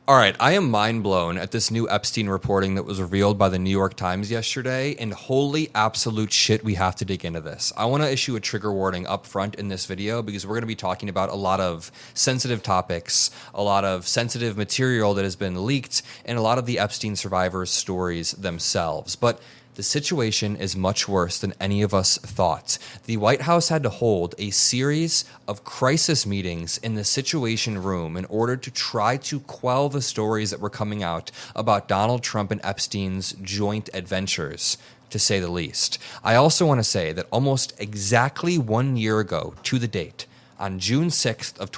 All right, I am mind blown at this new Epstein reporting that was revealed by the New York Times yesterday, and holy absolute shit, we have to dig into this. I want to issue a trigger warning up front in this video because we're going to be talking about a lot of sensitive topics, a lot of sensitive material that has been leaked, and a lot of the Epstein survivors' stories themselves. But the situation is much worse than any of us thought. The White House had to hold a series of crisis meetings in the Situation Room in order to try to quell the stories that were coming out about Donald Trump and Epstein's joint adventures, to say the least. I also want to say that almost exactly 1 year ago to the date, on June 6th of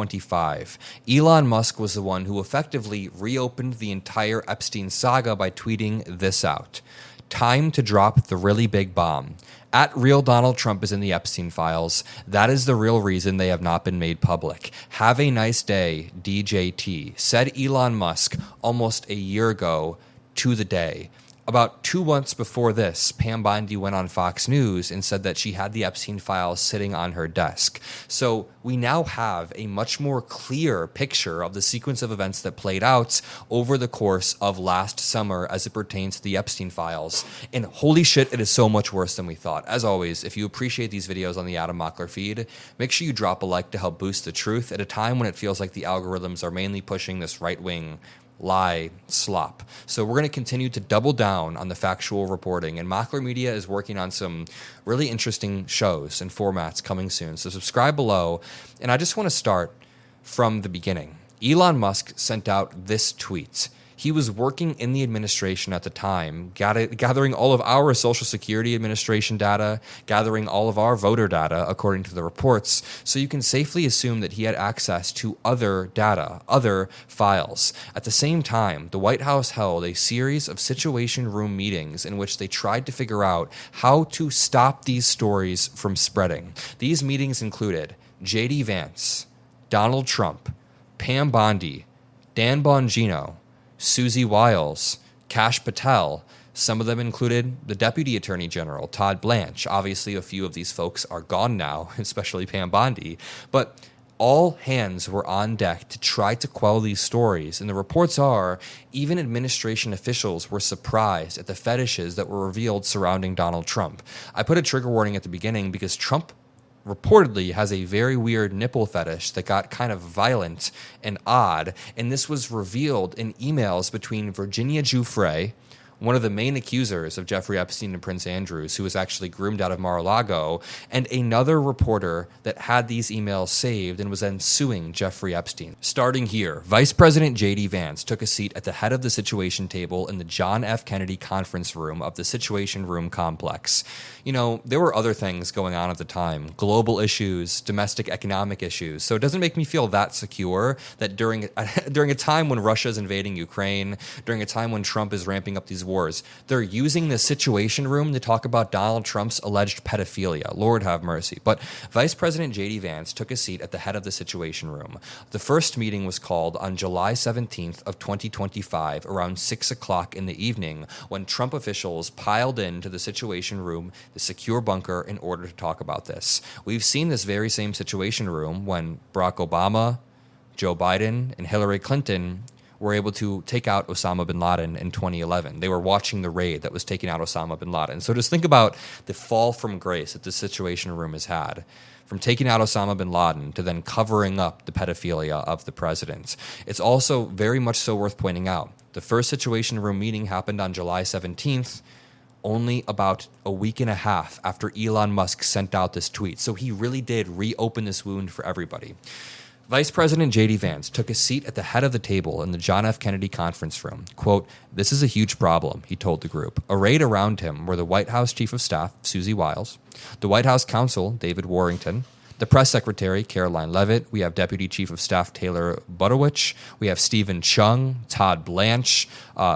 2025, Elon Musk was the one who effectively reopened the entire Epstein saga by tweeting this out. Time to drop the really big bomb. At real Donald Trump is in the Epstein files. That is the real reason they have not been made public. Have a nice day, DJT, said Elon Musk almost a year ago to the day. About 2 months before this, Pam Bondi went on Fox News and said that she had the Epstein files sitting on her desk. So we now have a much more clear picture of the sequence of events that played out over the course of last summer as it pertains to the Epstein files. And holy shit, it is so much worse than we thought. As always, if you appreciate these videos on the Adam Mockler feed, make sure you drop a like to help boost the truth at a time when it feels like the algorithms are mainly pushing this right-wing lie slop. So we're going to continue to double down on the factual reporting, and Mockler Media is working on some really interesting shows and formats coming soon. So subscribe below, and I just want to start from the beginning. Elon Musk sent out this tweet. He was working in the administration at the time, gathering all of our Social Security Administration data, gathering all of our voter data, according to the reports, so you can safely assume that he had access to other data, other files. At the same time, the White House held a series of Situation Room meetings in which they tried to figure out how to stop these stories from spreading. These meetings included J.D. Vance, Donald Trump, Pam Bondi, Dan Bongino, Susie Wiles, Kash Patel. Some of them included the Deputy Attorney General, Todd Blanche. Obviously, a few of these folks are gone now, especially Pam Bondi. But all hands were on deck to try to quell these stories. And the reports are, even administration officials were surprised at the fetishes that were revealed surrounding Donald Trump. I put a trigger warning at the beginning because Trump reportedly has a very weird nipple fetish that got kind of violent and odd, and this was revealed in emails between Virginia Giuffre, one of the main accusers of Jeffrey Epstein and Prince Andrews, who was actually groomed out of Mar-a-Lago, and another reporter that had these emails saved and was then suing Jeffrey Epstein. Starting here, Vice President J.D. Vance took a seat at the head of the Situation Table in the John F. Kennedy conference room of the Situation Room complex. You know, there were other things going on at the time, global issues, domestic economic issues, so it doesn't make me feel that secure that during a time when Russia's invading Ukraine, during a time when Trump is ramping up these wars, they're using the Situation Room to talk about Donald Trump's alleged pedophilia. Lord have mercy. But Vice President J.D. Vance took a seat at the head of the Situation Room. The first meeting was called on July 17th of 2025 around 6 o'clock in the evening when Trump officials piled into the Situation Room, the secure bunker, in order to talk about this. We've seen this very same Situation Room when Barack Obama, Joe Biden, and Hillary Clinton were able to take out Osama bin Laden in 2011. They were watching the raid that was taking out Osama bin Laden. So just think about the fall from grace that this Situation Room has had, from taking out Osama bin Laden to then covering up the pedophilia of the president. It's also very much so worth pointing out, the first Situation Room meeting happened on July 17th, only about a week and a half after Elon Musk sent out this tweet. So he really did reopen this wound for everybody. Vice President J.D. Vance took a seat at the head of the table in the John F. Kennedy conference room. Quote, "This is a huge problem," he told the group. Arrayed around him were the White House Chief of Staff, Susie Wiles, the White House Counsel, David Warrington, the Press Secretary, Caroline Leavitt. We have Deputy Chief of Staff Taylor Budowich. We have Stephen Chung, Todd Blanche,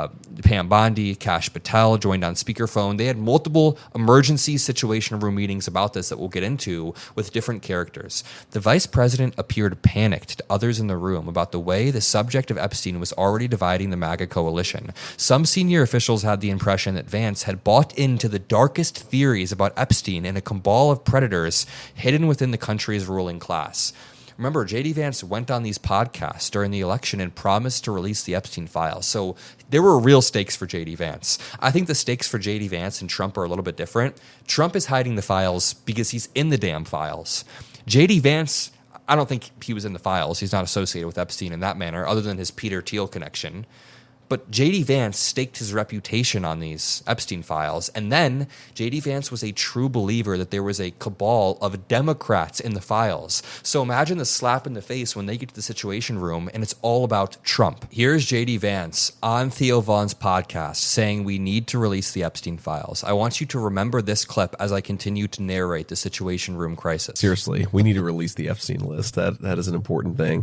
Pam Bondi, Kash Patel joined on speakerphone. They had multiple emergency Situation Room meetings about this that we'll get into with different characters. The vice president appeared panicked to others in the room about the way the subject of Epstein was already dividing the MAGA coalition. Some senior officials had the impression that Vance had bought into the darkest theories about Epstein and a cabal of predators hidden within the country's ruling class. Remember, J.D. Vance went on these podcasts during the election and promised to release the Epstein files. So there were real stakes for J.D. Vance. I think the stakes for J.D. Vance and Trump are a little bit different. Trump is hiding the files because he's in the damn files. J.D. Vance, I don't think he was in the files. He's not associated with Epstein in that manner, other than his Peter Thiel connection. But J.D. Vance staked his reputation on these Epstein files. And then J.D. Vance was a true believer that there was a cabal of Democrats in the files. So imagine the slap in the face when they get to the Situation Room and it's all about Trump. Here's J.D. Vance on Theo Von's podcast saying we need to release the Epstein files. I want you to remember this clip as I continue to narrate the Situation Room crisis. Seriously, we need to release the Epstein list. That is an important thing.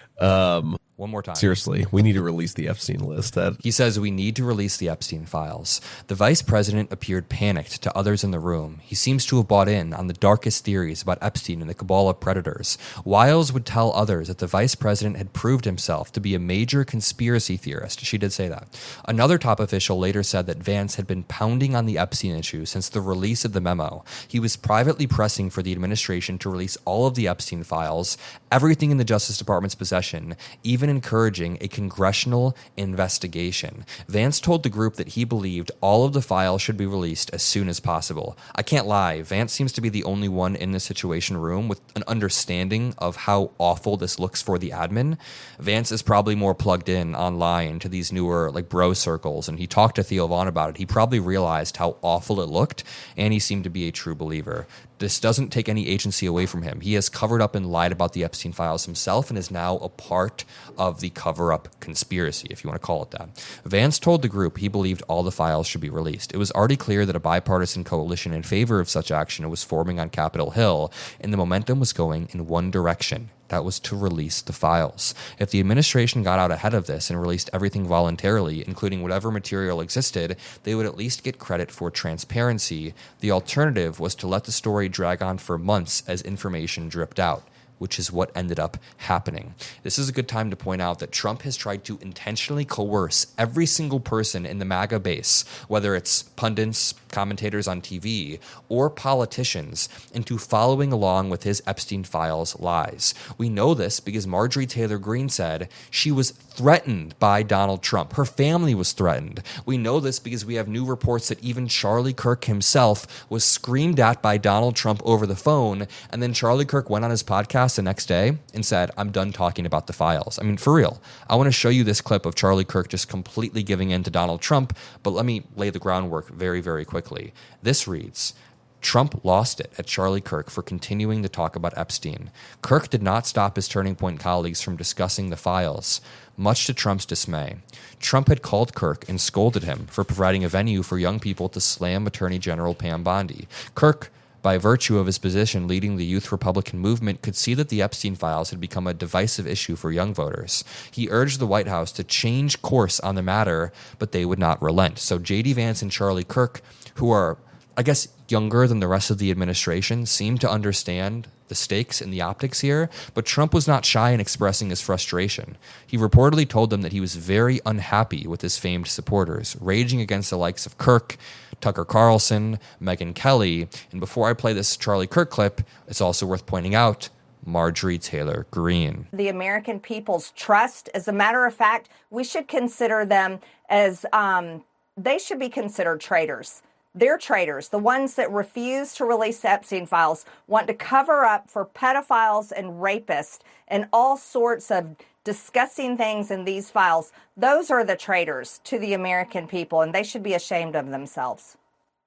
One more time. Seriously, we need to release the Epstein list. He says we need to release the Epstein files. The vice president appeared panicked to others in the room. He seems to have bought in on the darkest theories about Epstein and the cabal of predators. Wiles would tell others that the vice president had proved himself to be a major conspiracy theorist. She did say that. Another top official later said that Vance had been pounding on the Epstein issue since the release of the memo. He was privately pressing for the administration to release all of the Epstein files, everything in the Justice Department's possession, even encouraging a congressional investigation. Vance told the group that he believed all of the files should be released as soon as possible. I can't lie, Vance seems to be the only one in the Situation Room with an understanding of how awful this looks for the admin. Vance is probably more plugged in online to these newer bro circles, and he talked to Theo Von about it. He probably realized how awful it looked, and he seemed to be a true believer. This doesn't take any agency away from him. He has covered up and lied about the Epstein files himself and is now a part of the cover-up conspiracy, if you want to call it that. Vance told the group he believed all the files should be released. It was already clear that a bipartisan coalition in favor of such action was forming on Capitol Hill, and the momentum was going in one direction. That was to release the files. If the administration got out ahead of this and released everything voluntarily, including whatever material existed, they would at least get credit for transparency. The alternative was to let the story drag on for months as information dripped out, which is what ended up happening. This is a good time to point out that Trump has tried to intentionally coerce every single person in the MAGA base, whether it's pundits, commentators on TV, or politicians, into following along with his Epstein files lies. We know this because Marjorie Taylor Greene said she was threatened by Donald Trump. Her family was threatened. We know this because we have new reports that even Charlie Kirk himself was screamed at by Donald Trump over the phone, and then Charlie Kirk went on his podcast the next day and said, I'm done talking about the files. I mean, for real. I want to show you this clip of Charlie Kirk just completely giving in to Donald Trump, but let me lay the groundwork very, very quickly. This reads, Trump lost it at Charlie Kirk for continuing to talk about Epstein. Kirk did not stop his Turning Point colleagues from discussing the files, much to Trump's dismay. Trump had called Kirk and scolded him for providing a venue for young people to slam Attorney General Pam Bondi. Kirk, by virtue of his position leading the youth Republican movement, could see that the Epstein files had become a divisive issue for young voters. He urged the White House to change course on the matter, but they would not relent. So J.D. Vance and Charlie Kirk, who are, I guess, younger than the rest of the administration, seem to understand the stakes and the optics here, but Trump was not shy in expressing his frustration. He reportedly told them that he was very unhappy with his famed supporters, raging against the likes of Kirk, Tucker Carlson, Megyn Kelly, and before I play this Charlie Kirk clip, it's also worth pointing out Marjorie Taylor Greene. The American people's trust, as a matter of fact, we should consider them as, they should be considered traitors. They're traitors. The ones that refuse to release the Epstein files, want to cover up for pedophiles and rapists and all sorts of disgusting things in these files. Those are the traitors to the American people, and they should be ashamed of themselves.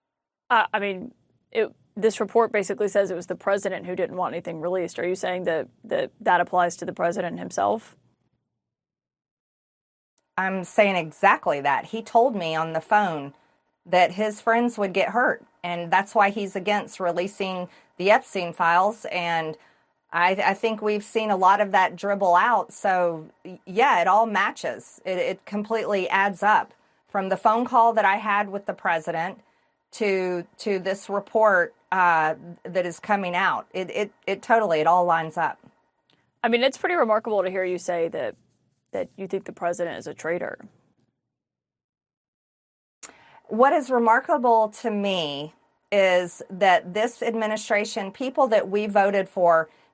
This report basically says it was the president who didn't want anything released. Are you saying that applies to the president himself? I'm saying exactly that. He told me on the phone that his friends would get hurt, and that's why he's against releasing the Epstein files. And I think we've seen a lot of that dribble out. So, yeah, it all matches. It completely adds up. From the phone call that I had with the president to this report that is coming out, it totally, it all lines up. I mean, it's pretty remarkable to hear you say that you think the president is a traitor. What is remarkable to me is that this administration, people that we voted for,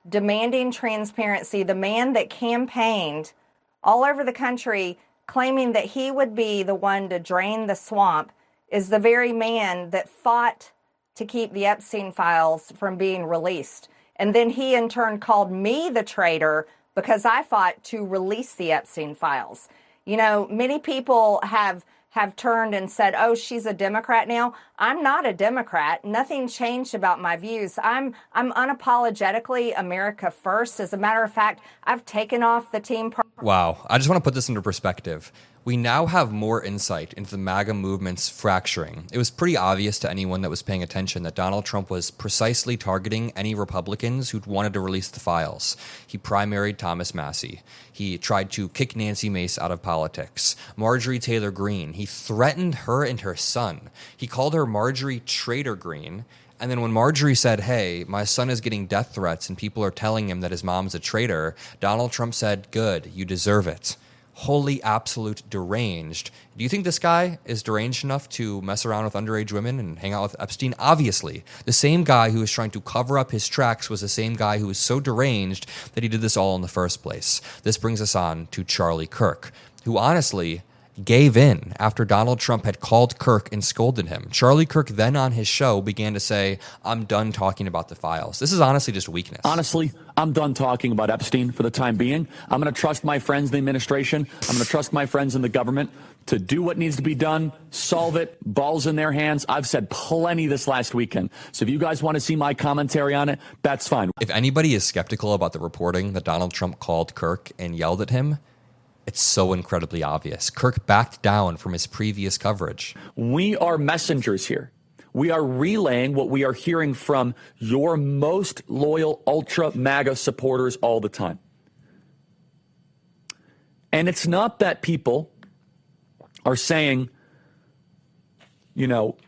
demanding transparency, the man that campaigned all over the country claiming that he would be the one to drain the swamp, is the very man that fought to keep the Epstein files from being released. And then he in turn called me the traitor because I fought to release the Epstein files. You know, many people have turned and said, oh, she's a Democrat now. I'm not a Democrat. Nothing changed about my views. I'm unapologetically America first. As a matter of fact, I've taken off the team. Wow. I just want to put this into perspective. We now have more insight into the MAGA movement's fracturing. It was pretty obvious to anyone that was paying attention that Donald Trump was precisely targeting any Republicans who'd wanted to release the files. He primaried Thomas Massie. He tried to kick Nancy Mace out of politics. Marjorie Taylor Greene. He threatened her and her son. He called her Marjorie Traitor Greene. And then when Marjorie said, hey, my son is getting death threats and people are telling him that his mom's a traitor, Donald Trump said, good, you deserve it. Wholly absolute deranged. Do you think this guy is deranged enough to mess around with underage women and hang out with Epstein? Obviously. The same guy who was trying to cover up his tracks was the same guy who was so deranged that he did this all in the first place. This brings us on to Charlie Kirk, who honestly gave in after Donald Trump had called Kirk and scolded him. Charlie Kirk then on his show began to say, I'm done talking about the files. This is honestly just weakness. Honestly, I'm done talking about Epstein for the time being. I'm going to trust my friends in the administration. I'm going to trust my friends in the government to do what needs to be done, solve it, balls in their hands. I've said plenty this last weekend. So if you guys want to see my commentary on it, that's fine. If anybody is skeptical about the reporting that Donald Trump called Kirk and yelled at him, it's so incredibly obvious. Kirk backed down from his previous coverage. We are messengers here. We are relaying what we are hearing from your most loyal ultra MAGA supporters all the time. And it's not that people are saying, you know,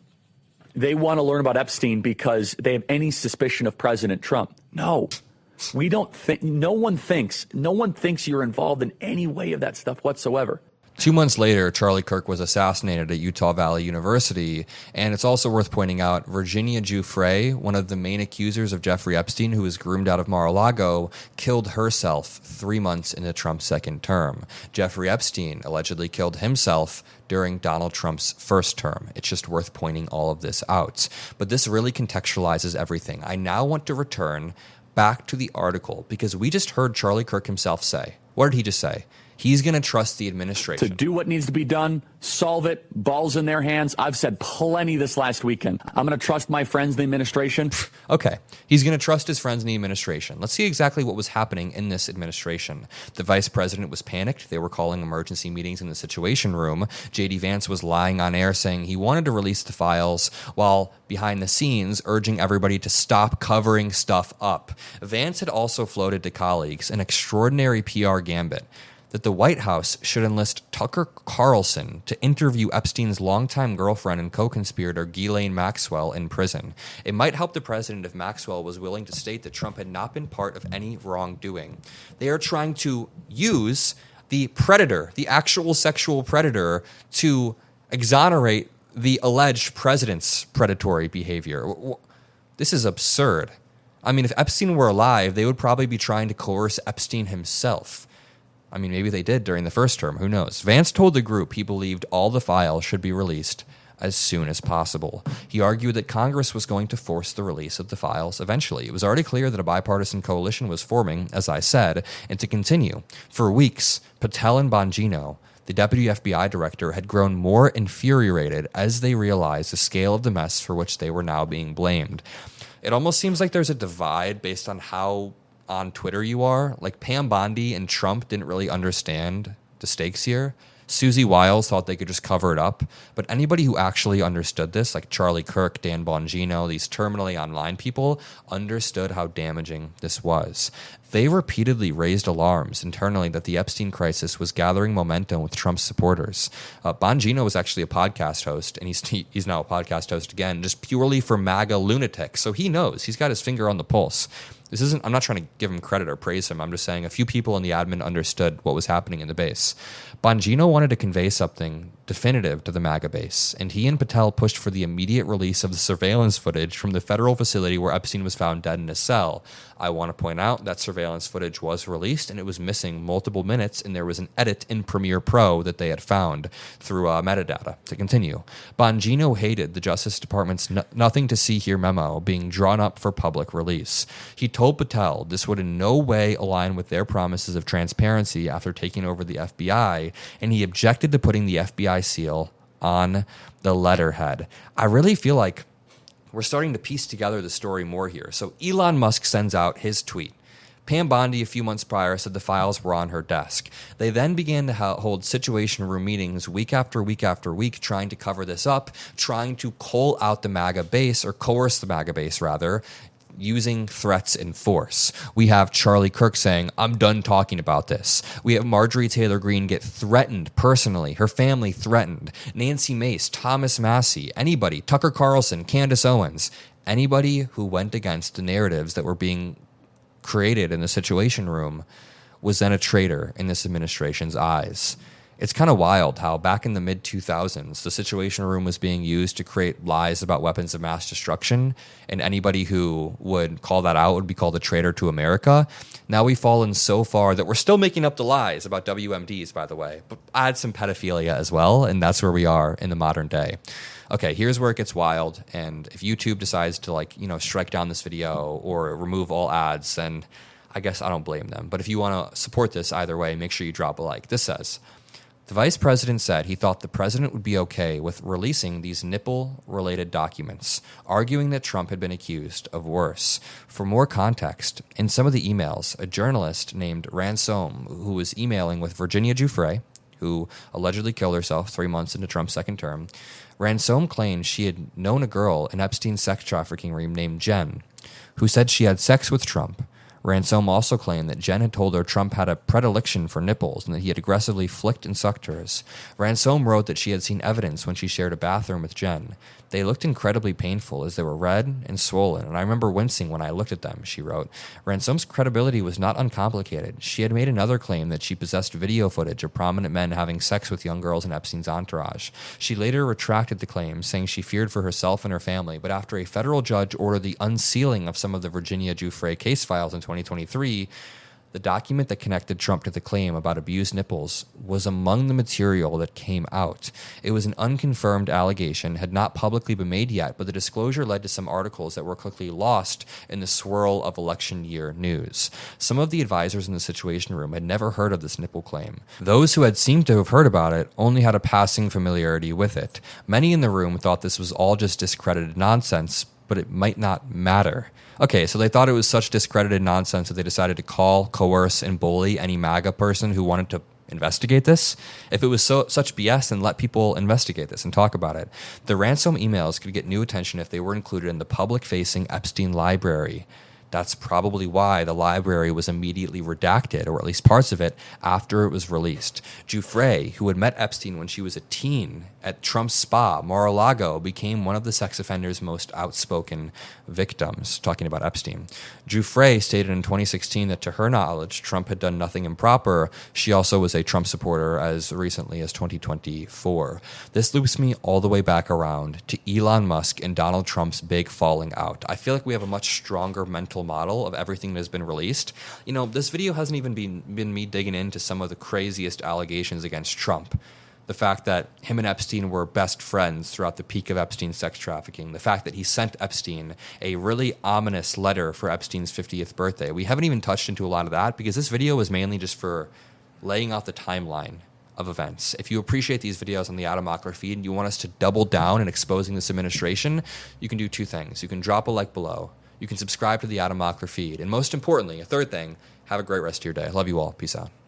they want to learn about Epstein because they have any suspicion of President Trump. No. We don't think, no one thinks you're involved in any way of that stuff whatsoever. 2 months later, Charlie Kirk was assassinated at Utah Valley University, and it's also worth pointing out Virginia Giuffre, one of the main accusers of Jeffrey Epstein, who was groomed out of Mar-a-Lago, killed herself 3 months into Trump's second term. Jeffrey Epstein allegedly killed himself during Donald Trump's first term. It's just worth pointing all of this out. But this really contextualizes everything. I now want to return back to the article because we just heard Charlie Kirk himself say, what did he just say? He's going to trust the administration. To do what needs to be done, solve it, balls in their hands. I've said plenty this last weekend. I'm going to trust my friends in the administration. Okay, he's going to trust his friends in the administration. Let's see exactly what was happening in this administration. The vice president was panicked. They were calling emergency meetings in the Situation Room. J.D. Vance was lying on air saying he wanted to release the files while behind the scenes urging everybody to stop covering stuff up. Vance had also floated to colleagues an extraordinary PR gambit that the White House should enlist Tucker Carlson to interview Epstein's longtime girlfriend and co-conspirator Ghislaine Maxwell in prison. It might help the president if Maxwell was willing to state that Trump had not been part of any wrongdoing. They are trying to use the predator, the actual sexual predator, to exonerate the alleged president's predatory behavior. This is absurd. I mean, if Epstein were alive, they would probably be trying to coerce Epstein himself. I mean, maybe they did during the first term. Who knows? Vance told the group he believed all the files should be released as soon as possible. He argued that Congress was going to force the release of the files eventually. It was already clear that a bipartisan coalition was forming, as I said, and to continue. For weeks, Patel and Bongino, the deputy FBI director, had grown more infuriated as they realized the scale of the mess for which they were now being blamed. It almost seems like there's a divide based on how on Twitter you are. Like Pam Bondi and Trump didn't really understand the stakes here. Susie Wiles thought they could just cover it up. But anybody who actually understood this, like Charlie Kirk, Dan Bongino, these terminally online people, understood how damaging this was. They repeatedly raised alarms internally that the Epstein crisis was gathering momentum with Trump's supporters. Bongino was actually a podcast host, and he's now a podcast host again, just purely for MAGA lunatics. So he knows. He's got his finger on the pulse. I'm not trying to give him credit or praise him. I'm just saying a few people in the admin understood what was happening in the base. Bongino wanted to convey something definitive to the MAGA base, and he and Patel pushed for the immediate release of the surveillance footage from the federal facility where Epstein was found dead in a cell. I want to point out that surveillance footage was released, and it was missing multiple minutes, and there was an edit in Premiere Pro that they had found through metadata. To continue, Bongino hated the Justice Department's nothing to see here memo being drawn up for public release. He told Patel this would in no way align with their promises of transparency after taking over the FBI, and he objected to putting the FBI seal on the letterhead. I really feel like we're starting to piece together the story more here. So Elon Musk sends out his tweet. Pam Bondi, a few months prior, said the files were on her desk. They then began to hold situation room meetings week after week after week, trying to cover this up, trying to call out the MAGA base, or coerce the MAGA base, rather, using threats and force. We have Charlie Kirk saying, I'm done talking about this. We have Marjorie Taylor Greene get threatened personally, her family threatened. Nancy Mace, Thomas Massie, anybody, Tucker Carlson, Candace Owens, anybody who went against the narratives that were being created in the Situation Room was then a traitor in this administration's eyes. It's kind of wild how back in the mid-2000s, the Situation Room was being used to create lies about weapons of mass destruction, and anybody who would call that out would be called a traitor to America. Now we've fallen so far that we're still making up the lies about WMDs, by the way, but add some pedophilia as well, and that's where we are in the modern day. Okay, here's where it gets wild, and if YouTube decides to strike down this video or remove all ads, then I guess I don't blame them. But if you want to support this either way, make sure you drop a like. This says, the vice president said he thought the president would be okay with releasing these nipple-related documents, arguing that Trump had been accused of worse. For more context, in some of the emails, a journalist named Ransom, who was emailing with Virginia Giuffre, who allegedly killed herself 3 months into Trump's second term, Ransom claimed she had known a girl in Epstein's sex trafficking ring named Jen, who said she had sex with Trump. Ransom also claimed that Jen had told her Trump had a predilection for nipples and that he had aggressively flicked and sucked hers. Ransom wrote that she had seen evidence when she shared a bathroom with Jen. They looked incredibly painful as they were red and swollen, and I remember wincing when I looked at them, she wrote. Ransom's credibility was not uncomplicated. She had made another claim that she possessed video footage of prominent men having sex with young girls in Epstein's entourage. She later retracted the claim, saying she feared for herself and her family, but after a federal judge ordered the unsealing of some of the Virginia Giuffre case files in 2023, the document that connected Trump to the claim about abused nipples was among the material that came out. It was an unconfirmed allegation, had not publicly been made yet, but the disclosure led to some articles that were quickly lost in the swirl of election year news. Some of the advisors in the Situation Room had never heard of this nipple claim. Those who had seemed to have heard about it only had a passing familiarity with it. Many in the room thought this was all just discredited nonsense, but it might not matter. Okay, so they thought it was such discredited nonsense that they decided to call, coerce, and bully any MAGA person who wanted to investigate this. If it was such BS, then let people investigate this and talk about it. The Ransom emails could get new attention if they were included in the public-facing Epstein library. That's probably why the library was immediately redacted, or at least parts of it, after it was released. Giuffre, who had met Epstein when she was a teen at Trump's spa, Mar-a-Lago, became one of the sex offender's most outspoken victims, talking about Epstein. Giuffre stated in 2016 that to her knowledge, Trump had done nothing improper. She also was a Trump supporter as recently as 2024. This loops me all the way back around to Elon Musk and Donald Trump's big falling out. I feel like we have a much stronger mental model of everything that has been released. You know, this video hasn't even been me digging into some of the craziest allegations against Trump. The fact that him and Epstein were best friends throughout the peak of Epstein's sex trafficking. The fact that he sent Epstein a really ominous letter for Epstein's 50th birthday. We haven't even touched into a lot of that because this video is mainly just for laying out the timeline of events. If you appreciate these videos on the Adam Mockler feed and you want us to double down in exposing this administration, you can do two things. You can drop a like below. You can subscribe to the Adam Mockler feed. And most importantly, a third thing, have a great rest of your day. I love you all. Peace out.